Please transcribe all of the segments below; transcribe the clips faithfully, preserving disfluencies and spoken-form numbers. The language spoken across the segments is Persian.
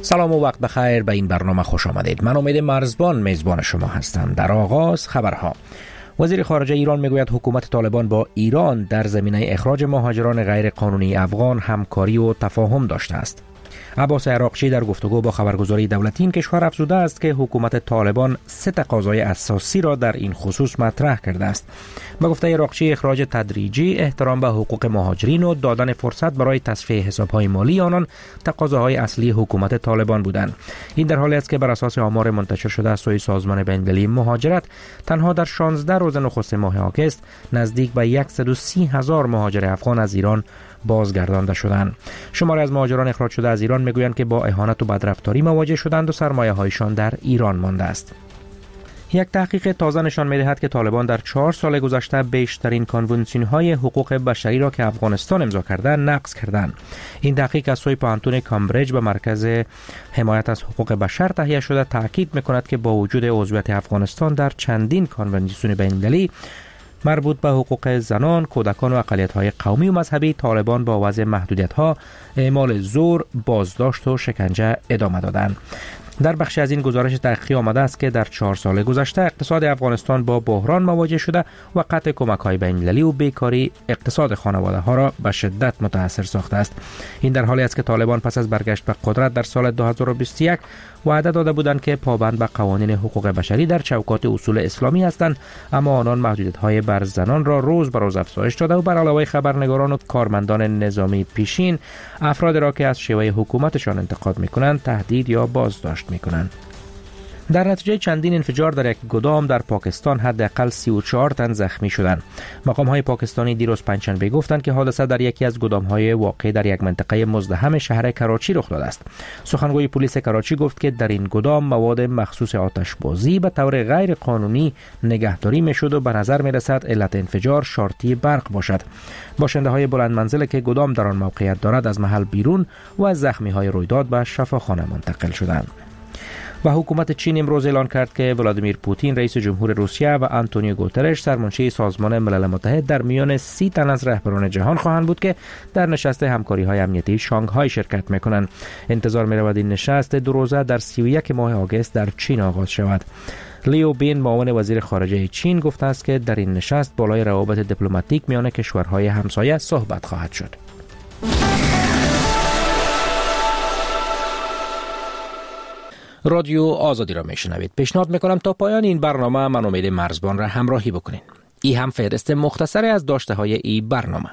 سلام و وقت بخیر، به این برنامه خوش آمدید. من امید مرزبان میزبان شما هستم. در آغاز خبرها. وزیر خارجه ایران میگوید حکومت طالبان با ایران در زمینه اخراج مهاجران غیر قانونی افغان همکاری و تفاهم داشته است. عباس عراقچی در گفتگو با خبرگزاری دولتی این کشور افزوده است که حکومت طالبان سه تقاضای اساسی را در این خصوص مطرح کرده است. با گفته عراقچی، اخراج تدریجی، احترام به حقوق مهاجرین و دادن فرصت برای تصفیه حساب‌های مالی آنان تقاضاهای اصلی حکومت طالبان بودند. این در حالی است که بر اساس آمار منتشر شده از سوی سازمان بین‌المللی مهاجرت، تنها در شانزده روز نخست ماه آگوست نزدیک به صد و سی هزار مهاجر افغان از ایران بازگردانده شدند. شماری از مهاجران اخراج شده از ایران میگویند که با اهانت و بدرفتاری مواجه شدند و سرمایه‌هایشان در ایران مانده است. یک تحقیق تازه نشان می‌دهد که طالبان در چهار سال گذشته بیشترین کنوانسیون‌های حقوق بشری را که افغانستان امضا کرده نقض کردند. این تحقیق از سوی پانتون کامبریج به مرکز حمایت از حقوق بشر تهیه شده تاکید می‌کند که با وجود عضویت افغانستان در چندین کنوانسیون بین‌المللی مربوط به حقوق زنان، کودکان و اقلیت‌های قومی و مذهبی، طالبان با وضع محدودیت‌ها، اعمال زور، بازداشت و شکنجه ادامه دادند. در بخشی از این گزارش تحقیقی آمده است که در چهار سال گذشته اقتصاد افغانستان با بحران مواجه شده و قطع کمک‌های بین‌المللی و بیکاری اقتصاد خانواده‌ها را به شدت متاثر ساخته است. این در حالی است که طالبان پس از برگشت به قدرت در سال دو هزار و بیست و یک وعده داده بودند که پابند به قوانین حقوق بشری در چوکات اصول اسلامی هستند، اما آنان محدودیت‌های بر زنان را روز به روز افزایش داده و بر علاوه خبرنگاران و کارمندان نظامی پیشین افراد را که از شیوه حکومتشان انتقاد می‌کنند تهدید یا بازداشت می‌کنند. در نتیجه چندین انفجار در یک گدام در پاکستان حداقل سی و چهار تن زخمی شدند. مقام‌های پاکستانی دیروز پنجشنبه گفتند که حادثه در یکی از گدام‌های واقع در یک منطقه مزدحم شهر کراچی رخ داده است. سخنگوی پلیس کراچی گفت که در این گدام مواد مخصوص آتش‌بازی به طور غیر قانونی نگهداری می‌شد و به نظر می‌رسد علت انفجار شارتی برق باشد. باشنده‌های بلند منزل که گدام در آن موقعیت دارد از محل بیرون و از زخمی‌های رویداد به شفاخانه منتقل شدند. و حکومت چین امروز اعلان کرد که ولادیمیر پوتین رئیس جمهور روسیه و آنتونیو گوترش سرمنشی سازمان ملل متحد در میان سی تن از رهبران جهان خواهند بود که در نشست همکاری‌های امنیتی شانگهای شرکت می‌کنند. انتظار می‌رود این نشست دو روزه در سی و یک ماه آگوست در چین آغاز شود. لیو بین معاون وزیر خارجه چین گفته است که در این نشست بالای روابط دیپلماتیک میان کشورهای همسایه صحبت خواهد شد. رادیو آزادی را میشنوید. پیشنهاد میکنم تا پایان این برنامه من امید مرزبان را همراهی بکنین. ای هم فهرست مختصری از داشته های ای برنامه.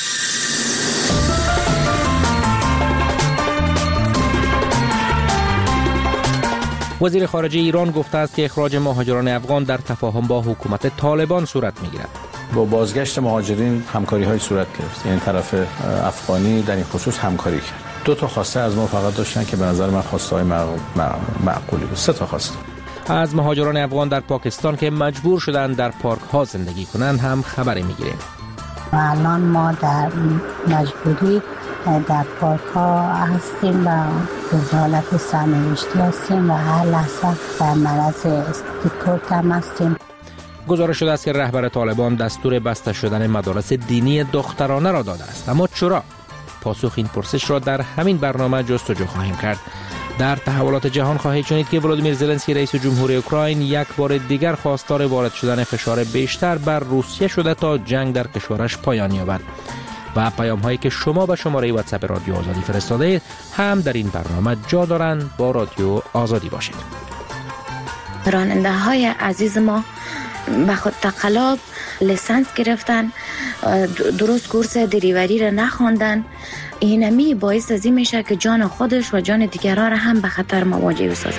وزیر خارجه ایران گفته است که اخراج مهاجران افغان در تفاهم با حکومت طالبان صورت میگیرد. با بازگشت مهاجرین همکاری های صورت گرفت. یعنی طرف افغانی در این خصوص همکاری کرد. دو تا خواسته از ما فقط داشتن که به نظر من خواسته های معقولی بود. سه تا خواسته از مهاجران افغان در پاکستان که مجبور شدن در پارک ها زندگی کنند هم خبری میگیریم. الان ما در مجبوری در پارک ها هستیم و به حالت سرنوشتی هستیم و هر لحظه در معرض استیکورت هم هستیم. گزارش شده است که رهبر طالبان دستور بسته شدن مدارس دینی دخترانه را داده است. اما چرا؟ پاسخ این پرسش را در همین برنامه جستجو خواهیم کرد. در تحولات جهان خواهید شنید که ولادیمیر زلنسکی رئیس جمهوری اوکراین یک بار دیگر خواستار وارد شدن فشار بیشتر بر روسیه شده تا جنگ در کشورش پایان یابد. و پیام هایی که شما به شماره واتساپ رادیو آزادی فرستاده اید هم در این برنامه جا دارند. با رادیو آزادی باشید. راننده های عزیز ما به خود تقلاب لیسانس گرفتن، درست کورس دریوری را نخواندن. اینمی باعث از این میشه که جان خودش و جان دیگران را هم به خطر مواجه بسازه.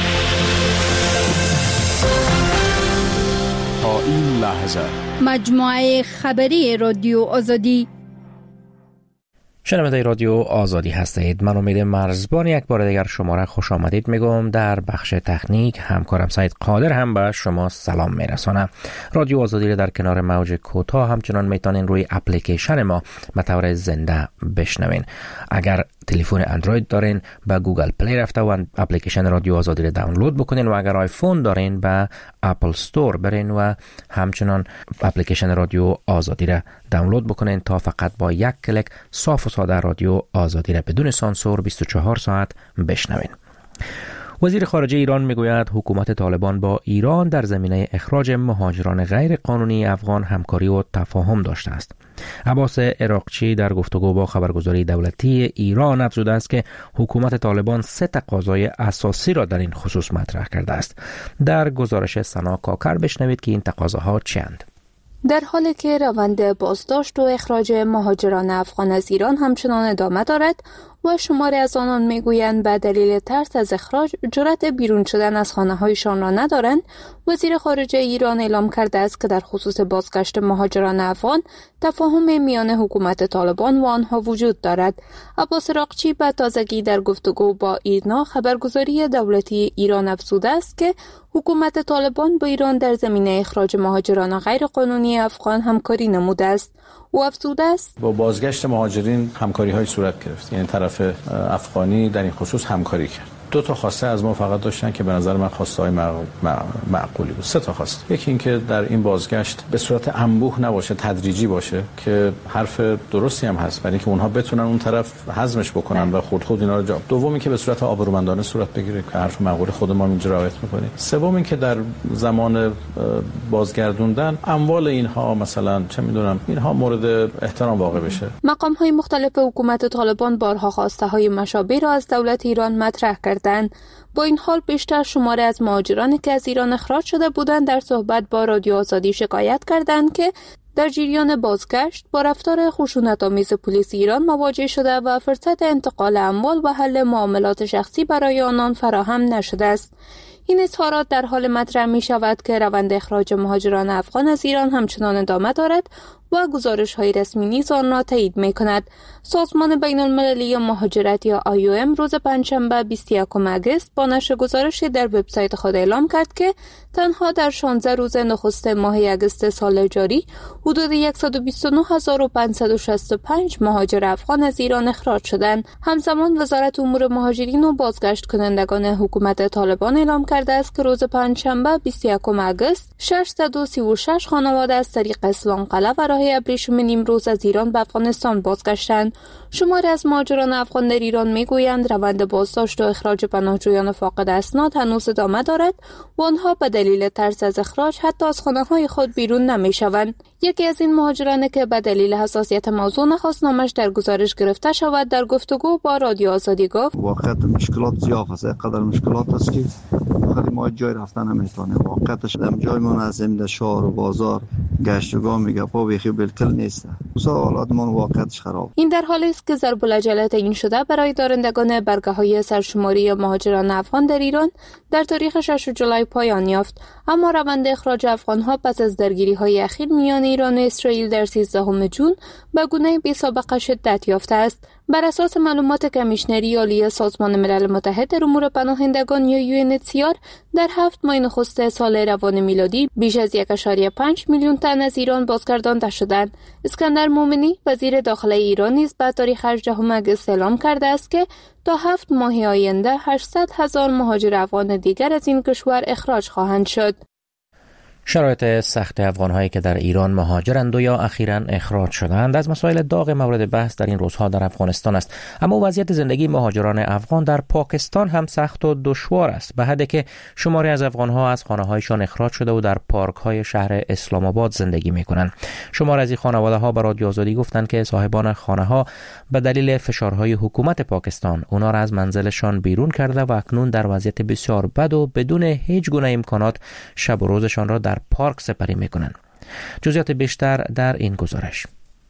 تا این لحظه مجموعه خبری رادیو آزادی. شنونده رادیو آزادی هستید. من امید مرزبان یک بار دیگر شما را خوش آمدید میگم. در بخش تکنیک همکارم سعید قادر هم به شما سلام میرسانم. رادیو آزادی را در کنار موج کوتاه همچنان میتونین روی اپلیکیشن ما به طور زنده بشنوین. اگر تلفن اندروید دارین به گوگل پلی رفته و اپلیکیشن رادیو آزادی را دانلود بکنین و اگر آیفون دارین به اپل استور برین و همچنان اپلیکیشن رادیو آزادی را دانلود بکنین تا فقط با یک کلیک صاف و ساده رادیو آزادی را بدون سانسور بیست و چهار ساعت بشنوین. وزیر خارجه ایران میگوید حکومت طالبان با ایران در زمینه اخراج مهاجران غیر قانونی افغان همکاری و تفاهم داشته است. عباس عراقچی در گفتگو با خبرگزاری دولتی ایران افزوده است که حکومت طالبان سه تقاضای اساسی را در این خصوص مطرح کرده است. در گزارش سنا کاکر بشنوید که این تقاضاها چند. در حالی که روند بازداشت و اخراج مهاجران افغان از ایران همچنان ادامه دارد و شماری از آنان میگویند به دلیل ترس از اخراج جرأت بیرون شدن از خانه‌هایشان را ندارند، وزیر خارجه ایران اعلام کرده است که در خصوص بازگشت مهاجران افغان تفاهم میان حکومت طالبان و آنها وجود دارد. عباس عراقچی به تازگی در گفتگو با ایرنا خبرگزاری دولتی ایران افزوده است که حکومت طالبان با ایران در زمینه اخراج مهاجران غیر قانونی افغان همکاری نموده است. او افزوده است با بازگشت مهاجرین همکاری‌های صورت گرفت، یعنی طرف افغانی در این خصوص همکاری کرد. دو تا خواسته از ما فقط داشتن که به نظر من خواسته‌های معقولی بود. سه تا خواسته. یکی این که در این بازگشت به صورت انبوه نباشه، تدریجی باشه که حرف درستی هم هست، برای اینکه اونها بتونن اون طرف هضمش بکنن و خود خود اینا رو جا. دومی که به صورت آبرومندانه صورت بگیره که حرف معقول خود ما اینجا رعایت می‌کنیم. سوم این که در زمان بازگردوندن اموال اینها مثلا چه می‌دونم اینها مورد احترام واقع بشه. مقام‌های مختلف حکومت طالبان بارها خواسته‌های مشابه را از دولت ایران مطرح کردند. با این حال بیشتر شماره از مهاجرانی که از ایران اخراج شده بودند در صحبت با رادیو آزادی شکایت کردند که در جریان بازگشت با رفتار خشونت‌آمیز پلیس ایران مواجه شده و فرصت انتقال اموال و حل معاملات شخصی برای آنان فراهم نشده است. این اظهارات در حال مطرح می شود که روند اخراج مهاجران افغان از ایران همچنان ادامه دارد و گزارش‌های رسمی نیز آن را تایید می‌کند. سازمان بین‌المللی مهاجرت یا آی او ام روز پنجشنبه بیست و یکم اگست با نشر گزارشی در وبسایت خود اعلام کرد که تنها در شانزده روز نخست ماه اگست سال جاری حدود صد و بیست و نه هزار و پانصد و شصت و پنج مهاجر افغان از ایران اخراج شدند. همزمان وزارت امور مهاجرین و بازگشت کنندگان حکومت طالبان اعلام کرده است که روز پنجشنبه بیست و یکم اگست ششصد و سی و شش خانواده از طریق اسلام قلعه و راه ابریشم نیمروز از ایران به افغانستان بازگشتند. شماری از مهاجران افغان در ایران میگویند روند بازداشت و اخراج پناهجویان فاقد اسناد هنوز ادامه دارد و آنها به دلیل ترس از اخراج حتی از خانه‌های خود بیرون نمیشوند. یکی از این مهاجران که به دلیل حساسیت موضوع نخواست نامش در گزارش گرفته شود در گفتگو با رادیو آزادی گفت واقعا مشکلات زیاد است، قدر مشکلات است که خیلی ما جای رفتن نمیتونیم. واقعاش در جای منظم در شهر و بازار گشتگاه میگه پا بیخی بالکل نیست. حالات ما واقعاش خراب. این در حالی است که ضرب العجله تعیین شده برای دارندگان برگه‌های سرشماری مهاجران افغان در ایران در تاریخ ششم جولای پایان یافت، اما روند اخراج افغان‌ها پس از درگیری‌های اخیر میان ایران و اسرائیل در سیزدهم جون به گونه بی‌سابقه شدت یافته است. بر اساس معلومات کمیشنری عالی سازمان ملل متحد در امور پناهندگان یا یو ان اچ سی آر در هفت ماه نخست سال روان میلادی بیش از یک و پنج میلیون تن از ایران بازگردانده شدند. اسکندر مومنی وزیر داخلی ایران نیز به تاریخ هجدهم اگست اعلام کرده است که تا هفت ماه آینده هشتصد هزار مهاجر افغان دیگر از این کشور اخراج خواهند شد. شرایط سخت افغان‌هایی که در ایران مهاجرند و یا اخیراً اخراج شدند از مسائل داغ مورد بحث در این روزها در افغانستان است، اما وضعیت زندگی مهاجران افغان در پاکستان هم سخت و دشوار است، به حدی که شماری از افغان‌ها از خانه‌هایشان اخراج شده و در پارک‌های شهر اسلام آباد زندگی می‌کنند. شماری از این خانواده‌ها به رادیو آزادی گفتند که صاحبان خانه‌ها به دلیل فشارهای حکومت پاکستان اونا را از منزلشان بیرون کرده و اکنون در وضعیت بسیار بد و بدون هیچ گونه امکانات شب و روزشان را در پارک سپری میکنند. جزئیات بیشتر در این گزارش.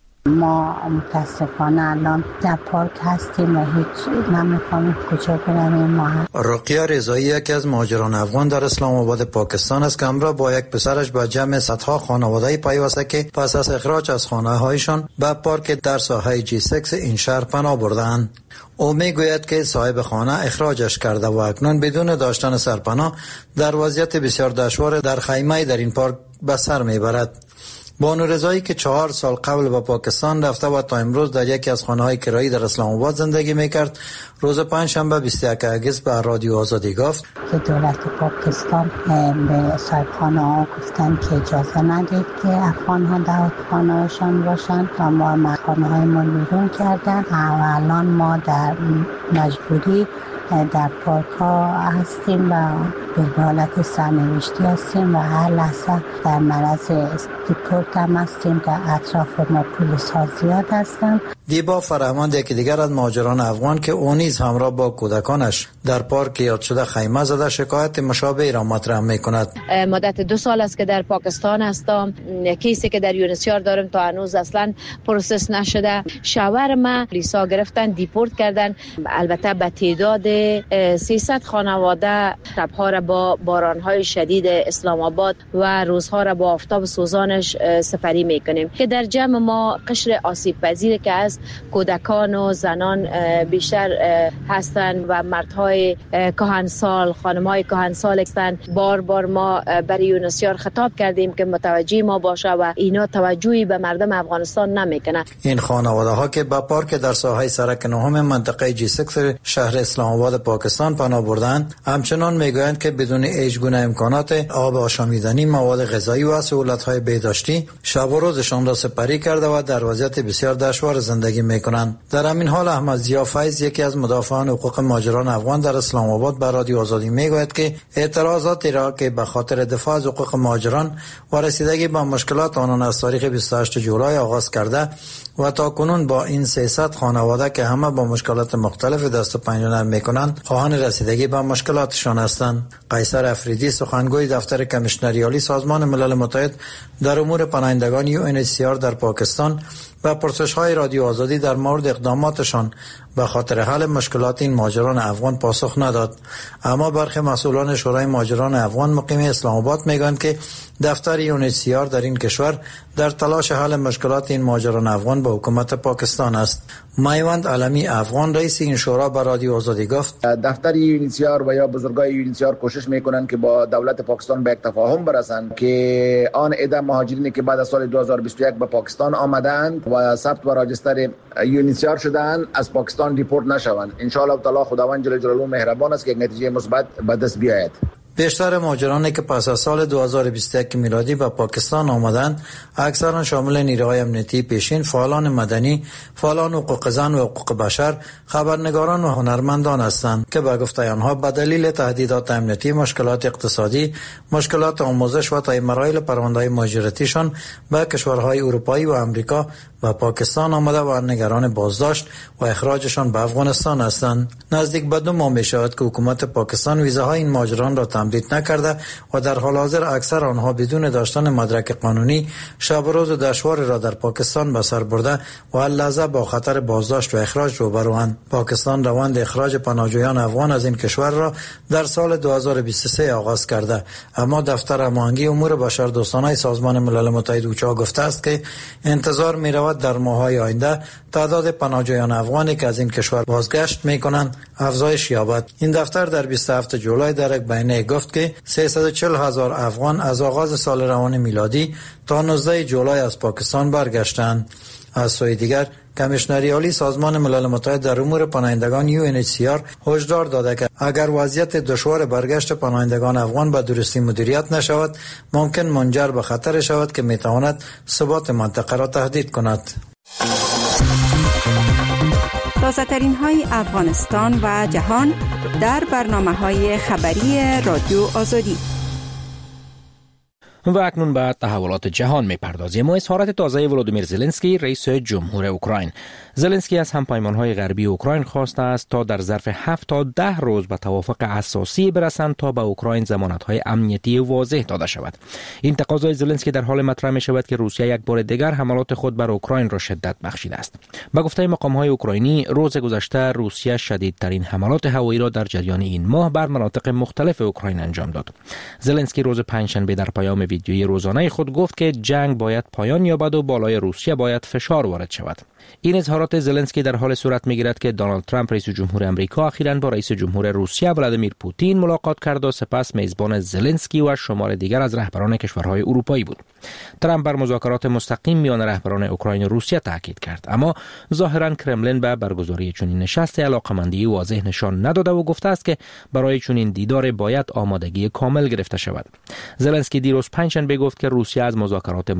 ما متاسفانه الان در پارک هستیم و هیچ نمی‌فهمیم کجا بریم. ما رقیه رضایی یکی از مهاجران افغان در اسلام آباد پاکستان است که همراه با یک پسرش با جمع صدها خانواده‌ای پیوسته که پس از اخراج از خانه‌هایشان به پارک در ساحه جی سیکس این شهر پناه بردند. او میگوید که صاحب خانه اخراجش کرده و اکنون بدون داشتن سرپناه در وضعیت بسیار دشوار در خیمه در این پارک به سر میبرد. بانو رضایی که چهار سال قبل به پاکستان رفته و تا امروز در یکی از خانه‌های کرایی در اسلام آباد زندگی میکرد، روز پنجشنبه بیست و یک اگست به رادیو آزادی گفت که دولت پاکستان به صاحب خانه‌ها گفتن که اجازه ندید که افغان‌ها در خانه‌هاشان باشند و ما خانه‌هایمون بیرون کردن و الان ما در مجبوری در پارک ها هستیم و به حالت سرنوشتی هستیم و هر لحظه در معرض دیپورت هم هستیم. در اطراف ما پلیس ها زیاد هستند. دیبا فرهمند یکی دیگر از مهاجران افغان که او نیز همراه با کودکانش در پارک یاد شده خیمه زده شکایت مشابهی را مطرح می‌کند. مدت دو سال است که در پاکستان هستم. کیسی که در یونسیار دارم تا هنوز اصلا پروسس نشده. شوهر ما پلیسا گرفتن دیپورت کردن. البته به تعداد سیصد خانواده شب‌ها را با باران‌های شدید اسلام آباد و روزها را با آفتاب سوزانش سپری می‌کنیم که در جمع ما قشر آسیب پذیر که از کودکان و زنان بیشتر هستند و مردهای کهنسال، خانم‌های کهنسال هستند. بار بار ما برای یونسیار خطاب کردیم که متوجه ما باشه و اینا توجهی به مردم افغانستان نمیکنه. این خانواده ها که به پارک در ساحه سرک نهم منطقه جی سیکس شهر اسلام آباد پاکستان پناه بردند، همچنان میگویند که بدون هیچ گونه امکانات آب آشامیدنی، مواد غذایی و سهولت‌های بهداشتی شب و روزشان را سپری کرده و در وضعیت بسیار دشوار زندگی میکنند. در همین حال احمد ضیا فیض، یکی از مدافعان حقوق مهاجران افغان در اسلام آباد، به رادیو آزادی میگوید که اعتراضاتی را که به خاطر دفاع از حقوق مهاجران و رسیدگی به مشکلات آنان از تاریخ بیست و هشتم جولای آغاز کرده و تا کنون با این سیصد خانواده که همه با مشکلات مختلف دست و پنجه نرم میکنند خواهان رسیدگی به مشکلاتشان هستند. قیصر افریدی، سخنگوی دفتر کمیشنری عالی سازمان ملل متحد در امور پناهندگان یو ان اچ سی آر در پاکستان، و پرسش‌های رادیو آزادی در مورد اقداماتشان به خاطر حل مشکلات این مهاجران افغان پاسخ نداد. اما برخی مسئولان شورای مهاجران افغان مقیم اسلام آباد میگویند که دفتر یو ان اچ سی آر در این کشور در تلاش حل مشکلات این مهاجران افغان با حکومت پاکستان است. میوند علمی افغان، رئیس این شورا، به رادیو آزادی گفت دفتر یو ان اچ سی آر و یا بزرگای یو ان اچ سی آر کوشش میکنند که با دولت پاکستان به یک تفاهم برسند که آن عده مهاجرینی که بعد از سال دو هزار و بیست و یک به پاکستان آمدند و ثبت و راجستر یو ان اچ سی آر شدند از پاکستان دیپورت نشوند. ان شاء الله تعالی خداوند جل جلاله مهربان است که یک نتیجه مثبت به دست بیاید. بیشتر مهاجرانی که پس از سال دو هزار و بیست و یک میلادی به پاکستان آمدند اکثرا شامل نیروهای امنیتی پیشین، فعالان مدنی، فعالان حقوق زن و حقوق بشر، خبرنگاران و هنرمندان هستند که به گفته آنها به دلیل تهدیدات امنیتی، مشکلات اقتصادی، مشکلات آموزش و طی مراحل پرونده‌های مهاجرتیشان به کشورهای اروپایی و امریکا و پاکستان آمده و نگران بازداشت و اخراجشان به افغانستان هستند. نزدیک به دو ماه می‌شود که حکومت پاکستان ویزاهای این مهاجران را تمدید نکرده و در حال حاضر اکثر آنها بدون داشتن مدرک قانونی شب و روز دشوار را در پاکستان به سر برده و هر لحظه با خطر بازداشت و اخراج روبروند. پاکستان روند اخراج پناهجویان افغان از این کشور را در سال دو هزار و بیست و سه آغاز کرده، اما دفتر هماهنگی امور بشردوستانه سازمان ملل متحد اوچا گفته است که انتظار می‌رود در ماه‌های آینده تعداد پناهجویان افغانی که از این کشور بازگشت می‌کنند افزایش یابد. این دفتر در بیست و هفتم جولای در یک بیانیه گفت که سیصد و چهل هزار افغان از آغاز سال روان میلادی تا نوزدهم جولای از پاکستان برگشتند. از سوی دیگر کمیشنری عالی سازمان ملل متحد در امور پناهندگان یو ان اچ سی آر هشدار داده که اگر وضعیت دشوار برگشت پناهندگان افغان به درستی مدیریت نشود ممکن منجر به خطر شود که میتواند ثبات منطقه را تهدید کند. تازه‌ترین های افغانستان و جهان در برنامه‌های خبری رادیو آزادی. و اکنون به تحولات جهان می‌پردازیم. اظهارات تازه ولودیمیر زلنسکی، رئیس جمهور اوکراین. زلنسکی از همپیمان‌های غربی اوکراین خواسته است تا در ظرف هفت تا ده روز به توافق اساسی برسند تا به اوکراین ضمانت‌های امنیتی واضح داده شود. این تقاضای زلنسکی در حال مطرح می‌شود که روسیه یک بار دیگر حملات خود بر اوکراین را شدت بخشیده است. به گفته مقام‌های اوکراینی، روز گذشته روسیه شدیدترین حملات هوایی را در جریان این ماه بر مناطق مختلف اوکراین انجام داد. زلنسکی روز پنجشنبه در پیام ویدیویی روزانه خود گفت که جنگ باید پایان یابد و بالای روسیه باید فشار وارد شود. این اظهارات زلنسکی در حال صورت می‌گیرد که دونالد ترامپ رئیس جمهور آمریکا اخیراً با رئیس جمهور روسیه ولادیمیر پوتین ملاقات کرد و سپس میزبان زلنسکی و شمار دیگر از رهبران کشورهای اروپایی بود. ترامپ بر مذاکرات مستقیم میان رهبران اوکراین و روسیه تاکید کرد، اما ظاهراً کرملین به برگزاری چنین نشست علاقمندی واضح نشان نداده و گفته است که برای چنین دیدار باید آمادگی کامل گرفته شود. زلنسکی دیروز پنجشنبه گفت که روسیه از مذاکرات